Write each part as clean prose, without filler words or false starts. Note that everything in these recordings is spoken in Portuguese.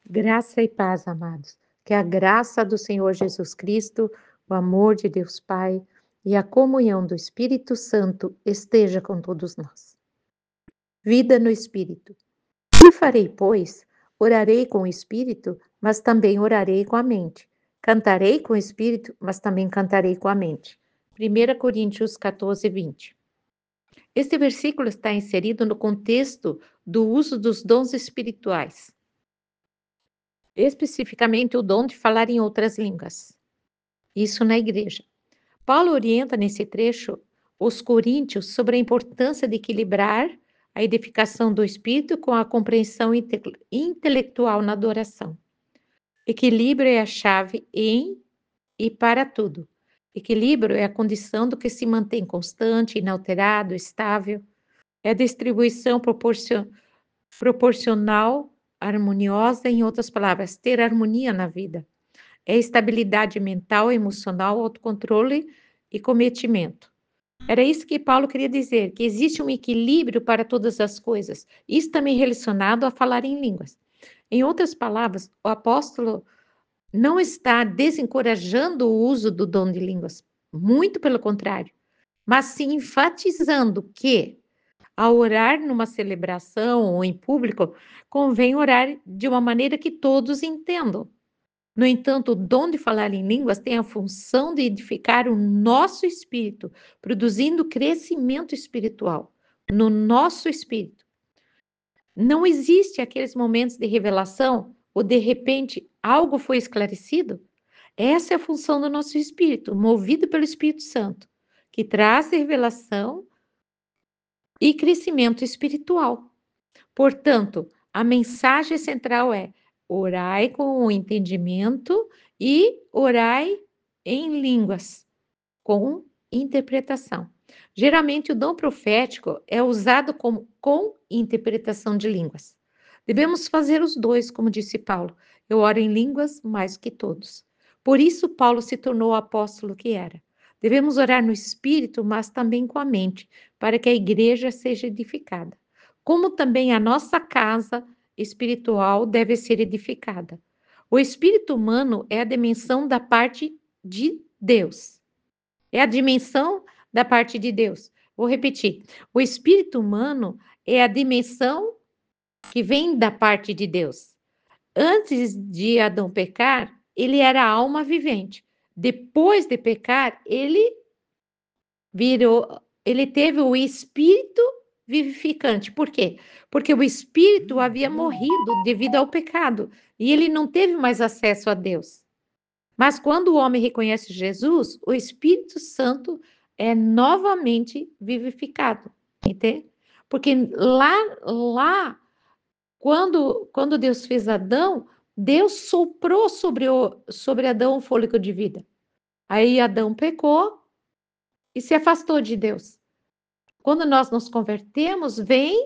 Graça e paz, amados. Que a graça do Senhor Jesus Cristo, o amor de Deus Pai e a comunhão do Espírito Santo esteja com todos nós. Vida no Espírito. Que farei, pois? Orarei com o Espírito, mas também orarei com a mente. Cantarei com o Espírito, mas também cantarei com a mente. 1 Coríntios 14, 20. Este versículo está inserido no contexto do uso dos dons espirituais, especificamente o dom de falar em outras línguas. Isso na igreja. Paulo orienta nesse trecho os coríntios sobre a importância de equilibrar a edificação do espírito com a compreensão intelectual na adoração. Equilíbrio é a chave em e para tudo. Equilíbrio é a condição do que se mantém constante, inalterado, estável. É a distribuição proporcional, harmoniosa, em outras palavras, ter harmonia na vida. É estabilidade mental, emocional, autocontrole e cometimento. Era isso que Paulo queria dizer, que existe um equilíbrio para todas as coisas. Isso também relacionado a falar em línguas. Em outras palavras, o apóstolo não está desencorajando o uso do dom de línguas, muito pelo contrário, mas sim enfatizando que, ao orar numa celebração ou em público, convém orar de uma maneira que todos entendam. No entanto, o dom de falar em línguas tem a função de edificar o nosso espírito, produzindo crescimento espiritual no nosso espírito. Não existe aqueles momentos de revelação ou de repente algo foi esclarecido? Essa é a função do nosso espírito, movido pelo Espírito Santo, que traz revelação e crescimento espiritual. Portanto, a mensagem central é: orai com o entendimento e orai em línguas, com interpretação. Geralmente, o dom profético é usado com interpretação de línguas. Devemos fazer os dois, como disse Paulo. Eu oro em línguas mais que todos. Por isso, Paulo se tornou o apóstolo que era. Devemos orar no espírito, mas também com a mente, para que a igreja seja edificada. Como também a nossa casa espiritual deve ser edificada. O espírito humano é a dimensão da parte de Deus. É a dimensão da parte de Deus. Vou repetir. O espírito humano é a dimensão que vem da parte de Deus. Antes de Adão pecar, ele era alma vivente. Depois de pecar, ele teve o espírito vivificante. Por quê? Porque o espírito havia morrido devido ao pecado e ele não teve mais acesso a Deus. Mas quando o homem reconhece Jesus, o Espírito Santo é novamente vivificado, entende? Porque lá quando Deus fez Adão, Deus soprou sobre Adão o fôlego de vida. Aí Adão pecou e se afastou de Deus. Quando nós nos convertemos,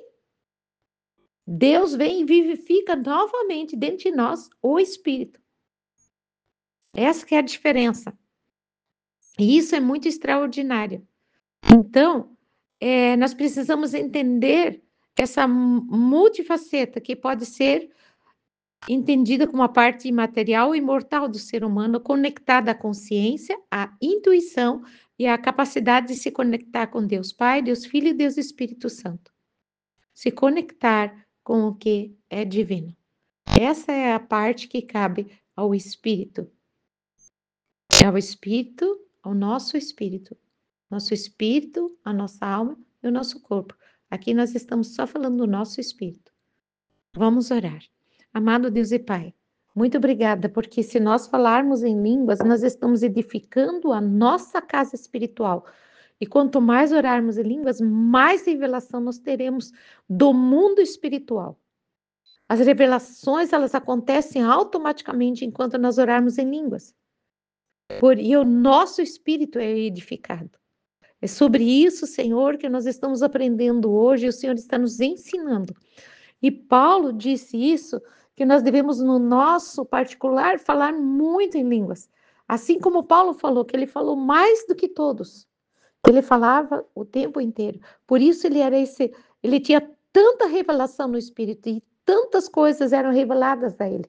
Deus vem e vivifica novamente dentro de nós o Espírito. Essa que é a diferença. E isso é muito extraordinário. Então, nós precisamos entender essa multifaceta que pode ser entendida como a parte imaterial e mortal do ser humano, conectada à consciência, à intuição e à capacidade de se conectar com Deus Pai, Deus Filho e Deus Espírito Santo. Se conectar com o que é divino. Essa é a parte que cabe ao Espírito. Ao Espírito, ao nosso Espírito. Nosso Espírito, a nossa alma e o nosso corpo. Aqui nós estamos só falando do nosso Espírito. Vamos orar. Amado Deus e Pai, muito obrigada, porque se nós falarmos em línguas, nós estamos edificando a nossa casa espiritual. E quanto mais orarmos em línguas, mais revelação nós teremos do mundo espiritual. As revelações, elas acontecem automaticamente enquanto nós orarmos em línguas. E o nosso espírito é edificado. É sobre isso, Senhor, que nós estamos aprendendo hoje e o Senhor está nos ensinando. E Paulo disse isso, que nós devemos, no nosso particular, falar muito em línguas. Assim como Paulo falou, que ele falou mais do que todos. Ele falava o tempo inteiro. Por isso ele tinha tanta revelação no Espírito e tantas coisas eram reveladas a ele.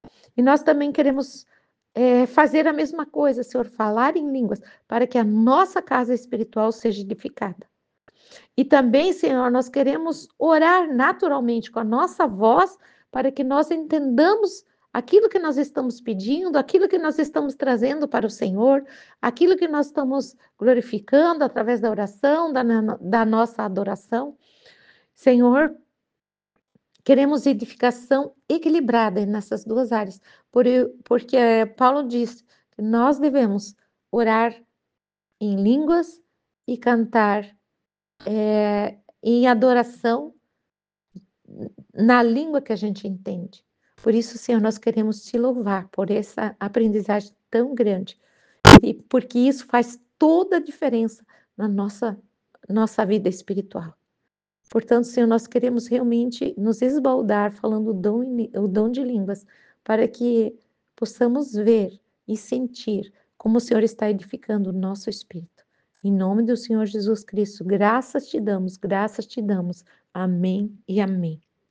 E nós também queremos fazer a mesma coisa, Senhor, falar em línguas, para que a nossa casa espiritual seja edificada. E também, Senhor, nós queremos orar naturalmente com a nossa voz, para que nós entendamos aquilo que nós estamos pedindo, aquilo que nós estamos trazendo para o Senhor, aquilo que nós estamos glorificando através da oração, da nossa adoração. Senhor, queremos edificação equilibrada nessas duas áreas, porque Paulo diz que nós devemos orar em línguas e cantar em adoração na língua que a gente entende. Por isso, Senhor, nós queremos te louvar por essa aprendizagem tão grande, e porque isso faz toda a diferença na nossa vida espiritual. Portanto, Senhor, nós queremos realmente nos esbaldar falando o dom de línguas, para que possamos ver e sentir como o Senhor está edificando o nosso espírito. Em nome do Senhor Jesus Cristo, graças te damos. Amém e amém.